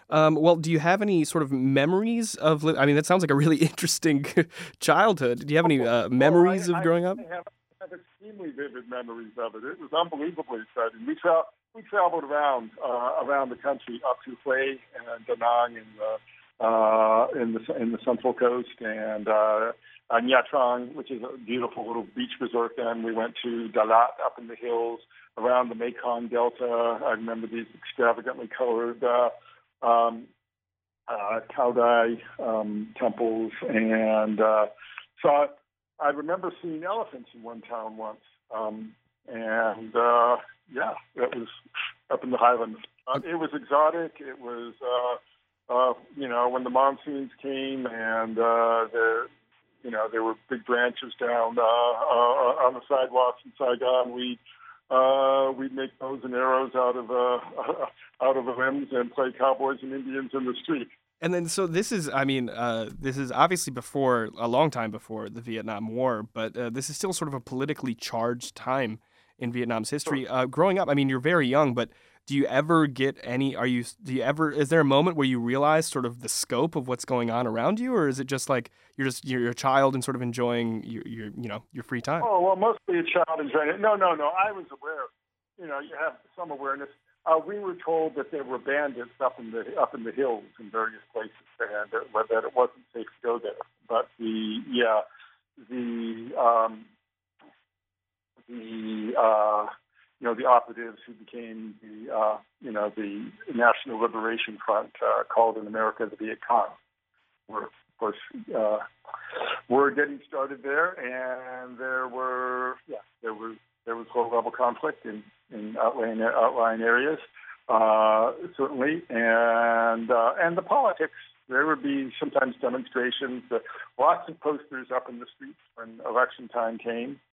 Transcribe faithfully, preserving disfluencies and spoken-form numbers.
Um, well, do you have any sort of memories of? Li- I mean, that sounds like a really interesting childhood. Do you have any Oh, uh, oh I, memories of I growing up? have, have extremely vivid memories of it. It was unbelievably exciting. We tra- we traveled around uh, around the country up to Hue and Da Nang in the uh, in the in the Central Coast and uh, uh, Nha Trang, which is a beautiful little beach resort. Then we went to Dalat up in the hills around the Mekong Delta. I remember these extravagantly colored uh, um, uh, Kaudai um, temples, and uh, so I, I remember seeing elephants in one town once, um, and uh, yeah, it was up in the highlands. Uh, it was exotic. It was, uh, uh, you know, when the monsoons came, and uh, the, you know, there were big branches down uh, uh, on the sidewalks in Saigon. We uh, we'd make bows and arrows out of uh, out of the limbs and play cowboys and Indians in the street. And then, so this is, I mean, uh, this is obviously before, a long time before the Vietnam War, but uh, this is still sort of a politically charged time in Vietnam's Sure. history. Uh, growing up, I mean, you're very young, but do you ever get any, are you, do you ever, is there a moment where you realize sort of the scope of what's going on around you? Or is it just like, you're just, you're a child and sort of enjoying your, your you know, your free time? Oh, well, mostly a child enjoying it. No, no, no. I was aware. You know, you have some awareness. Uh, we were told that there were bandits up in the up in the hills in various places, and that, that it wasn't safe to go there. But the yeah, the um, the uh, you know the operatives who became the uh, you know the National Liberation Front, uh, called in America the Viet Cong, were of course uh, were getting started there, and there were yeah there was there was low level conflict in in outlying outlying areas, uh, certainly, and uh, and the politics. There would be sometimes demonstrations, uh, lots of posters up in the streets when election time came.